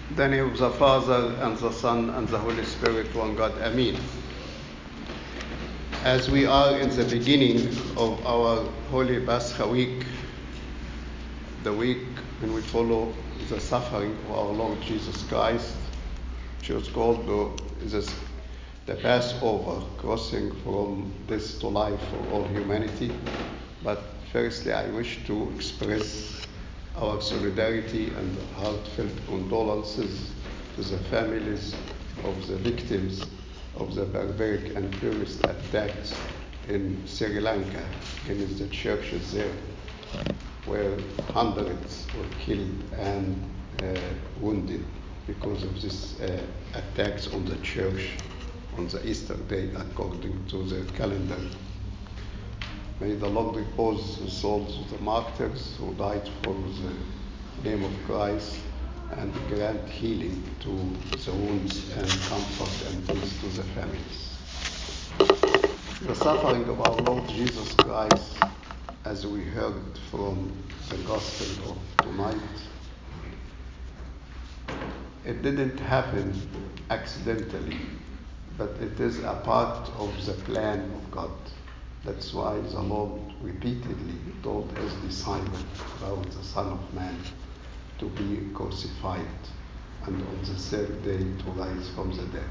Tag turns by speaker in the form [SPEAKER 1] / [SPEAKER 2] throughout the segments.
[SPEAKER 1] In the name of the Father, and the Son, and the Holy Spirit, one God. Amen. As we are in the beginning of our Holy Pascha week, the week when we follow the suffering of our Lord Jesus Christ, which is called the Passover, crossing from death to life for all humanity. But firstly, I wish to express our solidarity and heartfelt condolences to the families of the victims of the barbaric and terrorist attacks in Sri Lanka, in the churches there, where hundreds were killed and wounded because of these attacks on the church on the Easter day, according to the calendar. May the Lord repose the souls of the martyrs who died for the name of Christ, and grant healing to the wounds and comfort and peace to the families. The suffering of our Lord Jesus Christ, as we heard from the Gospel of tonight, it didn't happen accidentally, but it is a part of the plan of God. That's why the Lord repeatedly told his disciples about the Son of Man to be crucified and on the third day to rise from the dead.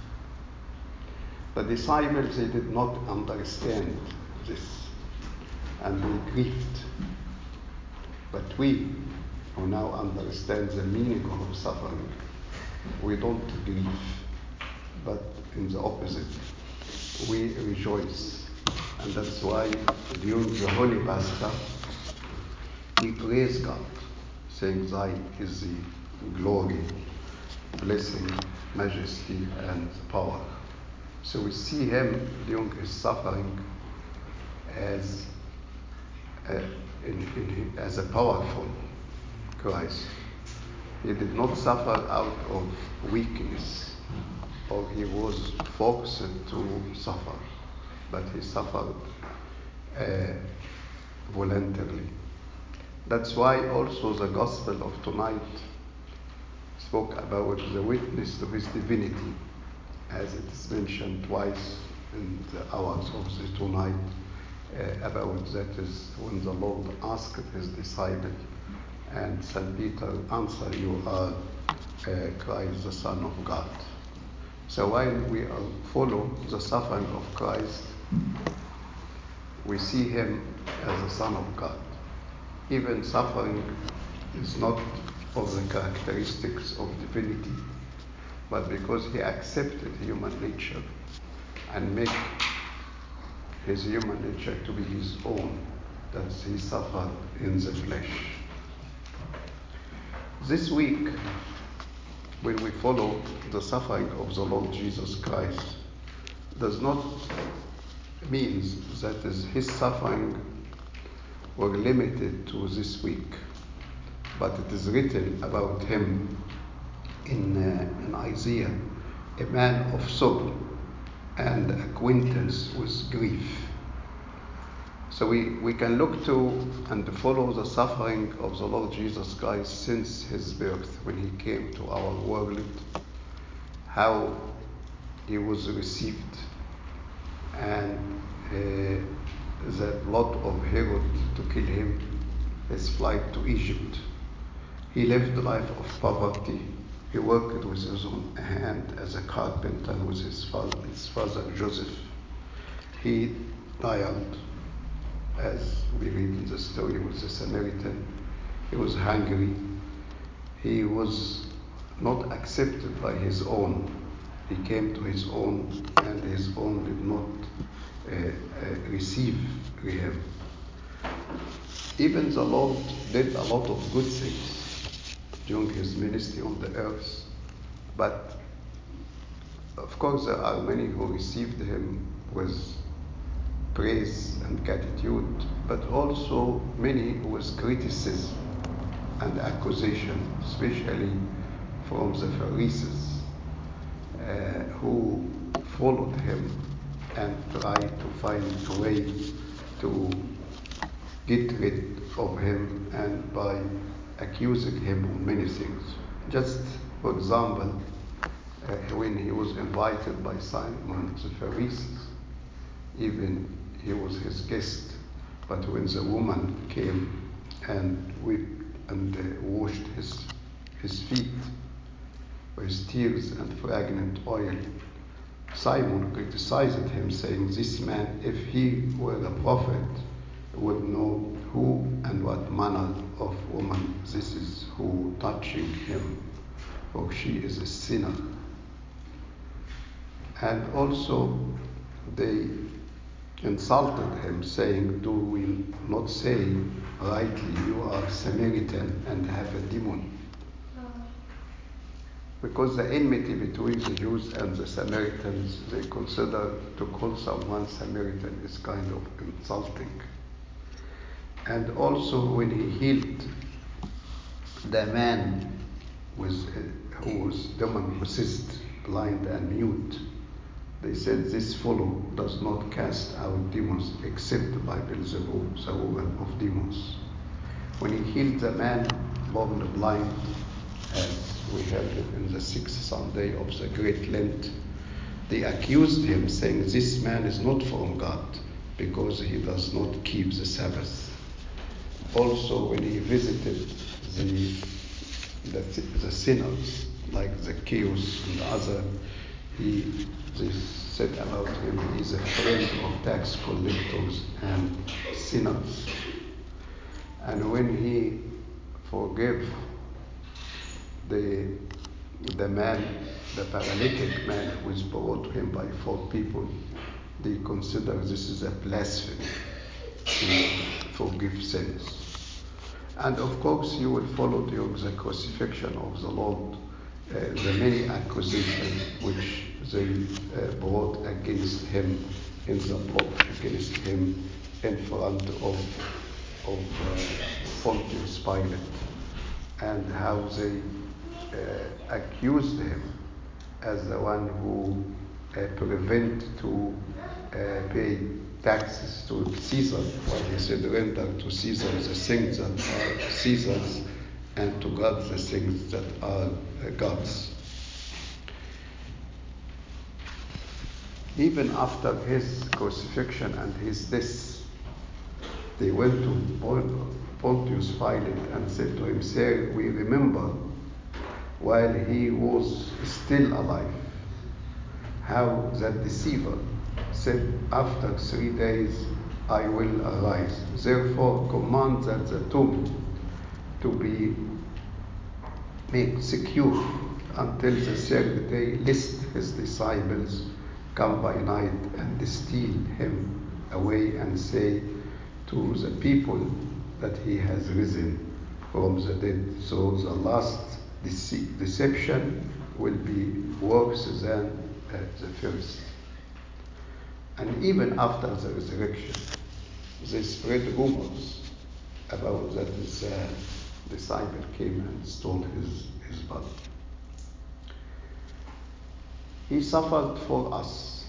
[SPEAKER 1] The disciples, they did not understand this, and they grieved. But we, who now understand the meaning of suffering, we don't grieve, but in the opposite, we rejoice. And that's why during the Holy Pascha, we praise God, saying, "Thine is the glory, blessing, majesty, and power." So we see him during his suffering as a powerful Christ. He did not suffer out of weakness, or he was forced to suffer, but he suffered voluntarily. That's why also the Gospel of tonight spoke about the witness to his divinity, as it is mentioned twice in the hours of the tonight, about that is when the Lord asked his disciple, and St. Peter answered, "You are Christ, the Son of God." So while we follow the suffering of Christ, we see him as the Son of God. Even suffering is not of the characteristics of divinity, but because he accepted human nature and made his human nature to be his own, that he suffered in the flesh. This week, when we follow the suffering of the Lord Jesus Christ, does not mean that his suffering were limited to this week, but it is written about him in Isaiah, a man of sorrow and acquaintance with grief. So we can look to and follow the suffering of the Lord Jesus Christ since his birth, when he came to our world, how he was received, and the plot of Herod to kill him, his flight to Egypt. He lived a life of poverty. He worked with his own hand as a carpenter with his father Joseph. He died, as we read in the story with the Samaritan. He was hungry. He was not accepted by his own. He came to his own, and his own did not receive him. Even the Lord did a lot of good things during his ministry on the earth, but of course there are many who received him with praise and gratitude, but also many with criticism and accusation, especially from the Pharisees, who followed him and tried to find a way to get rid of him, and by accusing him of many things. Just For example, when he was invited by Simon the Pharisee, even he was his guest, but when the woman came and washed his feet with tears and fragrant oil, Simon criticized him, saying, "This man, if he were a prophet, would know who and what manner of woman this is who touching him, for she is a sinner." And also they insulted him, saying, "Do we not say rightly, you are Samaritan and have a demon?" Because the enmity between the Jews and the Samaritans, they consider to call someone Samaritan is kind of insulting. And also when he healed the man who was demon-possessed, blind and mute, they said, "This fellow does not cast out demons except by Beelzebub, the ruler of demons." When he healed the man born blind, as we heard it in the 6th Sunday of the Great Lent, they accused him, saying, "This man is not from God, because he does not keep the Sabbath." Also, when he visited the sinners, like Zacchaeus and other, they said about him, he's a friend of tax collectors and sinners. And when he forgave the man, the paralytic man who was brought to him by 4 people, they consider this is a blasphemy to forgive sins. And of course, you will follow during the crucifixion of the Lord the many accusations which they brought against him in the plot against him in front of Pontius Pilate, and how they accused him as the one who prevent to pay taxes to Caesar, while he said, "Render to Caesar the things that are Caesar's, and to God the things that are God's." Even after his crucifixion and his death, they went to Pontius Pilate and said to him, "Sir, we remember while he was still alive, how that deceiver said, 'After 3 days I will arise.' Therefore command that the tomb to be made secure until the 3rd day, lest his disciples come by night and steal him away and say to the people that he has risen from the dead." So the last deception will be worse than the first. And even after the resurrection, they spread rumors about that this disciple came and stole his body. He suffered for us.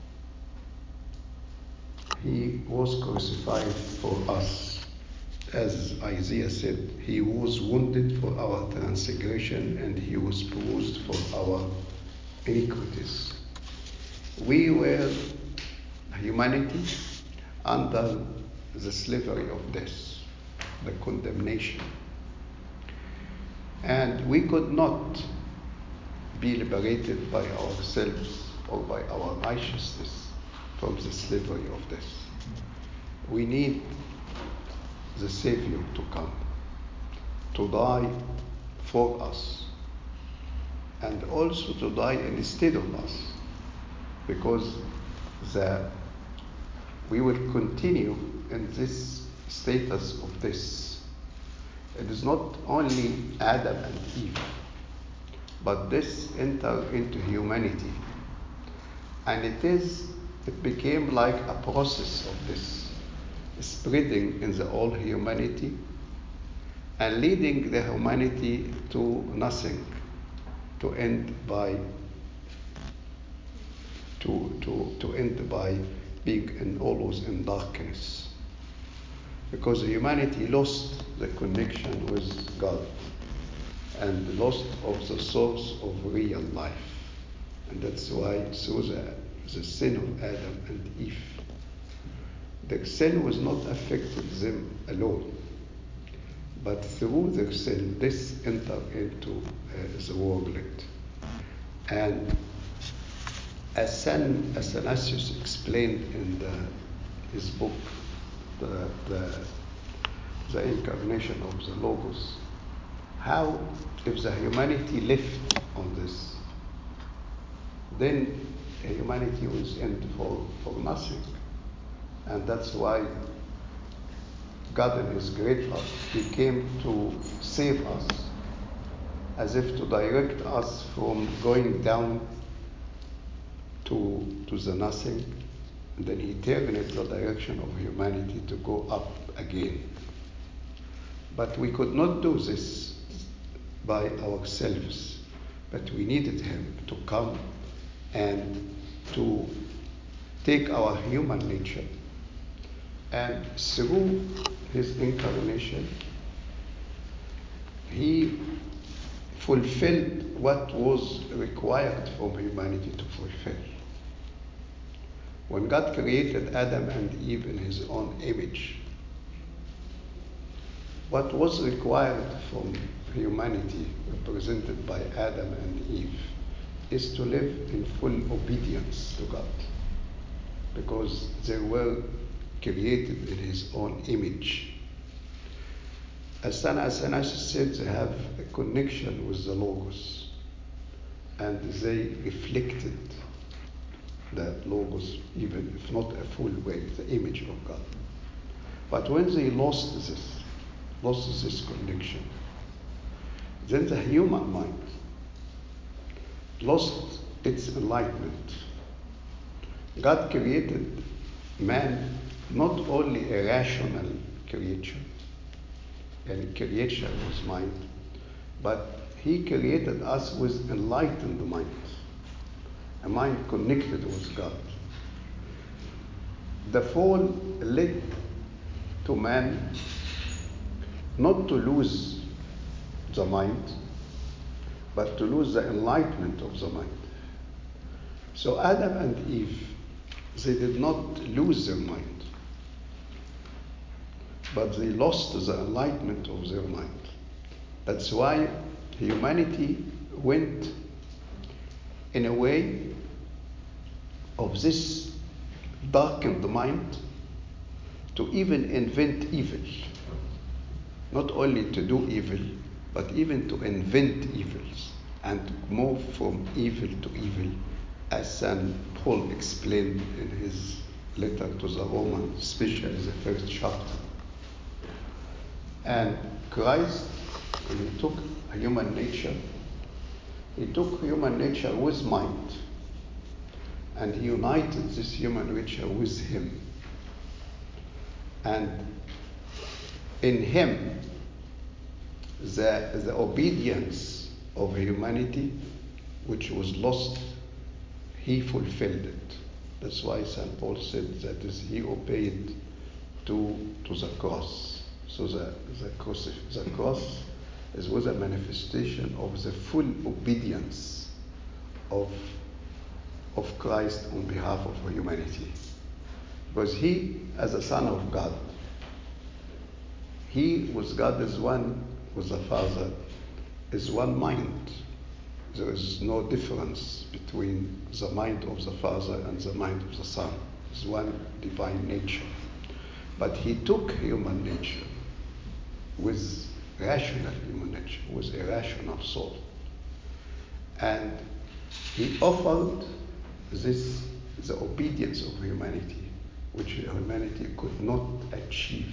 [SPEAKER 1] He was crucified for us. As Isaiah said, he was wounded for our transgression and he was bruised for our iniquities. We were humanity under the slavery of death, the condemnation. And we could not be liberated by ourselves or by our righteousness from the slavery of death. We need the Savior to come, to die for us, and also to die instead of us, because we will continue in this status of this. It is not only Adam and Eve, but this entered into humanity. And it became like a process of this, spreading in the whole humanity and leading the humanity to nothing, to end by being always in darkness, because humanity lost the connection with God, and lost of the source of real life. And that's why through the sin of Adam and Eve, the sin was not affected them alone, but through their sin, this entered into the world. And as St. Athanasius explained in his book, the incarnation of the Logos, how if the humanity left on this, then humanity was end for nothing. And that's why God in his great love, he came to save us, as if to direct us from going down to the nothing, and then he turned the direction of humanity to go up again. But we could not do this by ourselves, but we needed him to come and to take our human nature, and through his incarnation he fulfilled what was required from humanity to fulfill. When God created Adam and Eve in his own image, what was required from humanity, represented by Adam and Eve, is to live in full obedience to God, because they were created in his own image. As St. Athanasius said, they have a connection with the Logos, and they reflected the Logos, even if not a full way, the image of God. But when they lost this connection, then the human mind lost its enlightenment. God created man not only a rational creature, and creation was mind, but he created us with enlightened mind, a mind connected with God. The fall led to man not to lose the mind, but to lose the enlightenment of the mind. So Adam and Eve, they did not lose their mind, but they lost the enlightenment of their mind. That's why humanity went in a way of this darkened mind to even invent evil. Not only to do evil, but even to invent evils and to move from evil to evil, as St. Paul explained in his letter to the Romans, especially the first chapter. And Christ, when he took human nature, he took human nature with mind, and he united this human nature with him. And in him, the obedience of humanity, which was lost, he fulfilled it. That's why St. Paul said that he obeyed to the cross. So the cross was a manifestation of the full obedience of Christ on behalf of humanity. Because he, as a Son of God, he with God is one, with the Father is one mind. There is no difference between the mind of the Father and the mind of the Son. It's one divine nature. But he took human nature with rational human nature, with a rational soul. And he offered the obedience of humanity, which humanity could not achieve.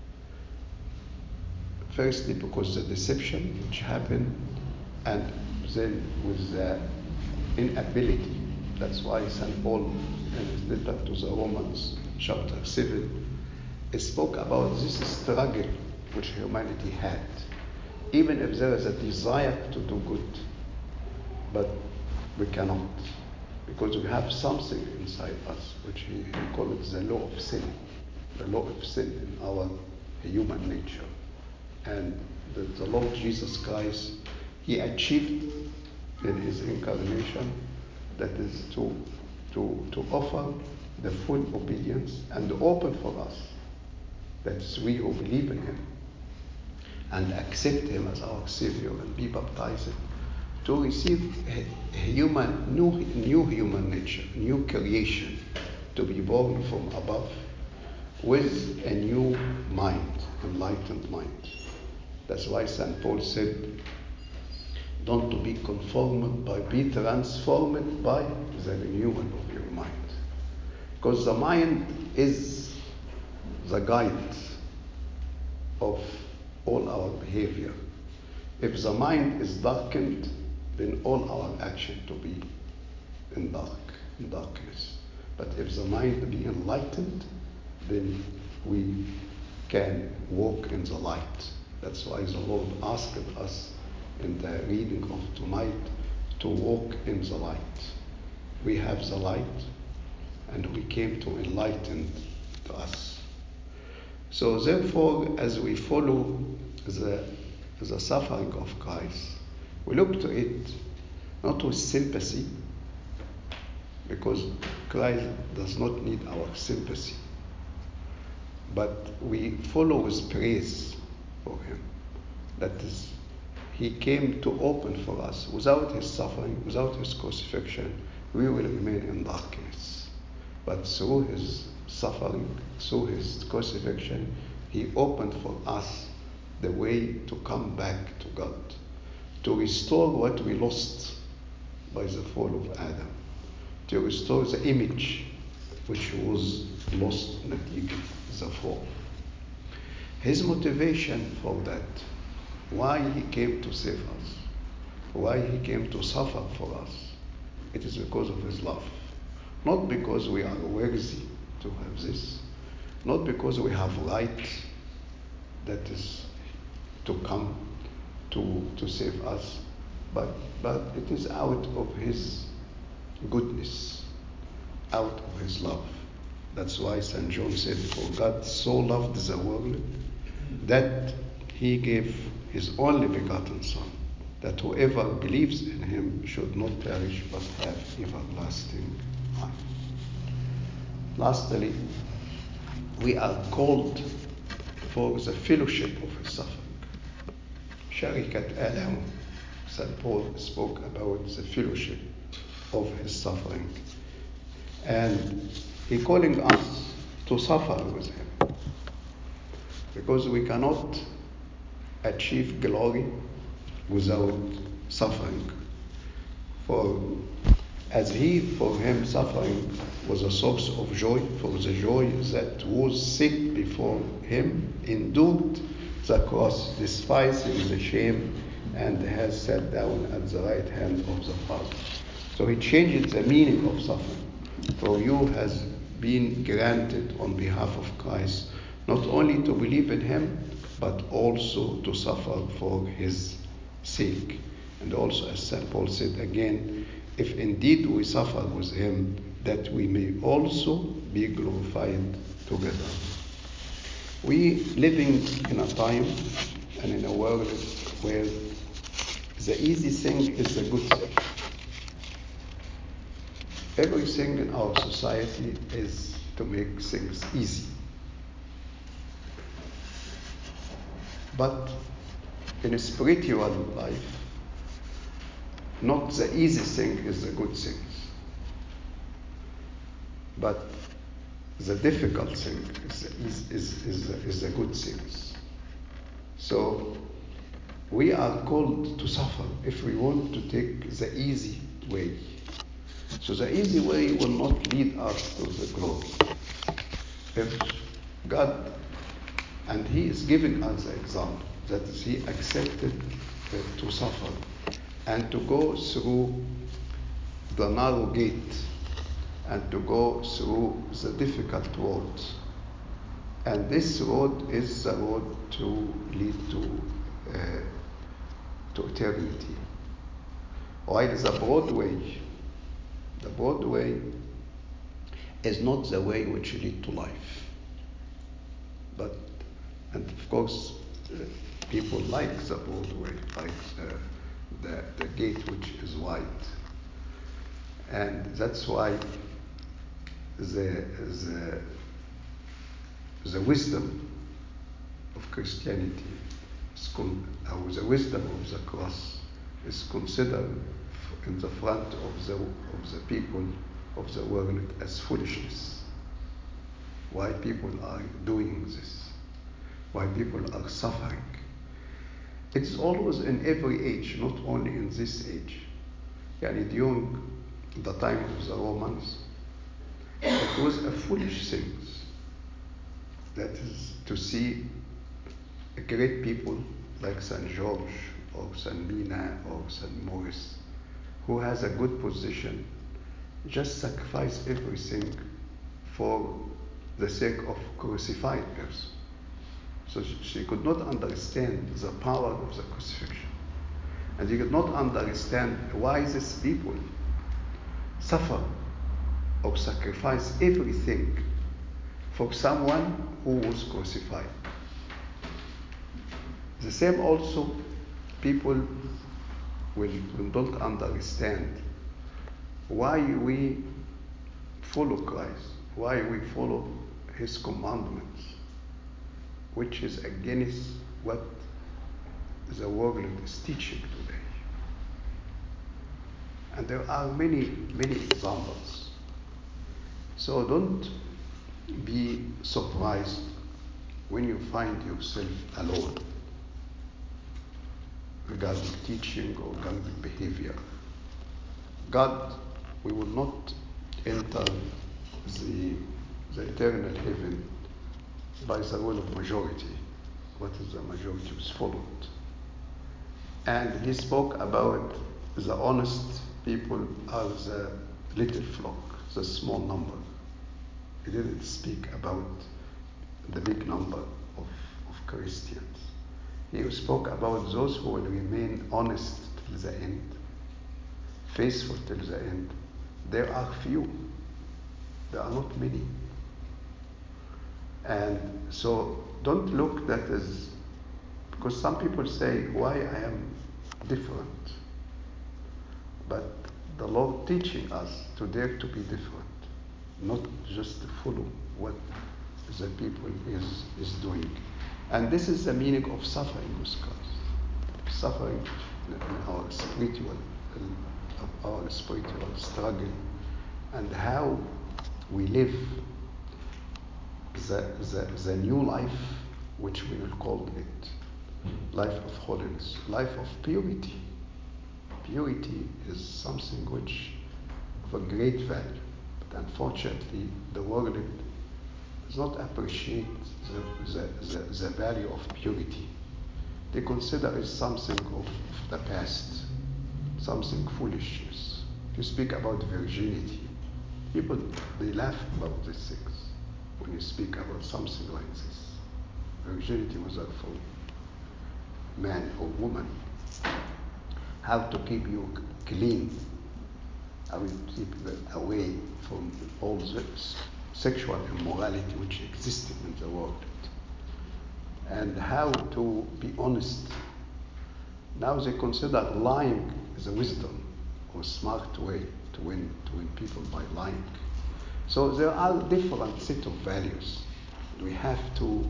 [SPEAKER 1] Firstly, because the deception which happened, and then with the inability. That's why St. Paul, in his letter to the Romans, chapter 7, spoke about this struggle which humanity had. Even if there is a desire to do good, but we cannot, because we have something inside us, which he called it the law of sin in our human nature. And the Lord Jesus Christ, he achieved in his incarnation, that is to offer the full obedience and open for us, that is we who believe in him and accept him as our Savior and be baptized, to receive new human nature, new creation, to be born from above with a new mind, enlightened mind. That's why St. Paul said, don't to be conformed, but be transformed by the renewal of your mind. Because the mind is the guide of all our behavior. If the mind is darkened, then all our action to be in darkness. But if the mind be enlightened, then we can walk in the light. That's why the Lord asked us in the reading of tonight to walk in the light. We have the light, and we came to enlighten to us. So therefore, as we follow the suffering of Christ, we look to it not with sympathy, because Christ does not need our sympathy, but we follow with praise for him. That is, he came to open for us. Without his suffering, without his crucifixion, we will remain in darkness. But through his suffering, through his crucifixion, he opened for us the way to come back to God, to restore what we lost by the fall of Adam, to restore the image which was lost in the fall. His motivation for that, why he came to save us, why he came to suffer for us, it is because of his love. Not because we are worthy to have this, not because we have right, that is to come to save us, but it is out of his goodness, out of his love. That's why St. John said, for God so loved the world that he gave his only begotten Son, that whoever believes in him should not perish but have everlasting life. Lastly, we are called for the fellowship of his suffering. Sharikat Alam. St. Paul spoke about the fellowship of his suffering. And he's calling us to suffer with him. Because we cannot achieve glory without suffering. For as for him suffering was a source of joy, for the joy that was set before him endured the cross, despising the shame, and has sat down at the right hand of the Father. So he changes the meaning of suffering. For you has been granted on behalf of Christ not only to believe in him, but also to suffer for his sake. And also, as St. Paul said again, if indeed we suffer with him, that we may also be glorified together. We living in a time and in a world where the easy thing is the good thing. Everything in our society is to make things easy. But in a spiritual life, not the easy thing is the good thing, but the difficult thing is the good things. So we are called to suffer if we want to take the easy way. So the easy way will not lead us to the glory. If God, and he is giving us the example, that is, he accepted to suffer and to go through the narrow gate and to go through the difficult road. And this road is the road to lead to eternity. While the broad way is not the way which leads to life. And of course, people like the broad way, like gate which is wide. And that's why the wisdom of Christianity, or the wisdom of the cross, is considered in the front of the people of the world as foolishness. Why people are doing this? Why people are suffering? It's always in every age, not only in this age. During the time of the Romans, it was a foolish thing. That is to see great people like St. George or St. Mina or St. Maurice, who has a good position, just sacrifice everything for the sake of crucified person. So she could not understand the power of the crucifixion. And she could not understand why these people suffer or sacrifice everything for someone who was crucified. The same also, people will don't understand why we follow Christ, why we follow His commandments, which is against what the world is teaching today. And there are many, many examples. So don't be surprised when you find yourself alone regarding teaching or regarding behavior. God, we will not enter the eternal heaven by the will of majority. What is the majority is followed. And he spoke about the honest people are the little flock, the small number. He didn't speak about the big number of Christians. He spoke about those who will remain honest till the end, faithful till the end. There are few. There are not many. And so don't look that as, because some people say, why I am different? But the Lord teaching us to dare to be different, not just to follow what the people is doing. And this is the meaning of suffering with Christ. Suffering in our spiritual struggle, and how we live the new life, which we will call it life of holiness, life of purity. Purity is something which of a great value, but unfortunately the world does not appreciate the value of purity. They consider it something of the past, something foolishness. If you speak about virginity, people, they laugh about these things when you speak about something like this. Virginity was for man or woman. How to keep you clean, how to keep away from all the sexual immorality which existed in the world, and how to be honest. Now they consider lying as a wisdom or smart way to win people by lying. So there are different set of values. We have to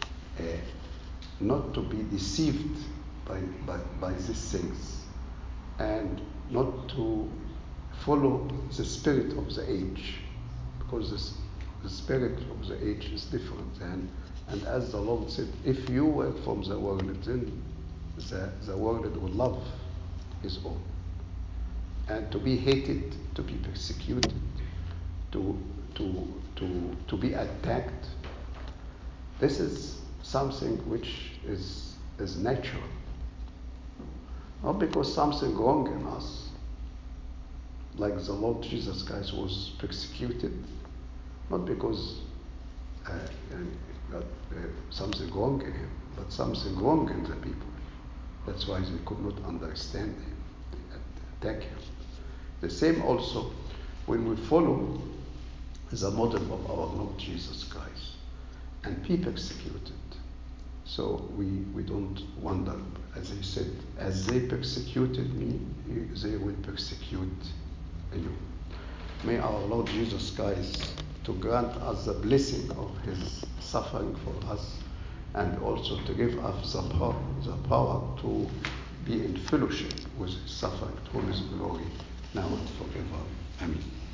[SPEAKER 1] not to be deceived by these things, and not to follow the spirit of the age, because the spirit of the age is different. And as the Lord said, if you were from the world, then the world will love His own. And to be hated, to be persecuted, to be attacked, this is something which is natural. Not because something wrong in us, like the Lord Jesus Christ was persecuted, not because something wrong in Him, but something wrong in the people. That's why they could not understand Him, they attack Him. The same also when we follow the model of our Lord Jesus Christ and be persecuted. So we don't wonder, as he said, as they persecuted me, they will persecute you. May our Lord Jesus Christ to grant us the blessing of his suffering for us, and also to give us the power to be in fellowship with his suffering to his glory now and forever. Amen.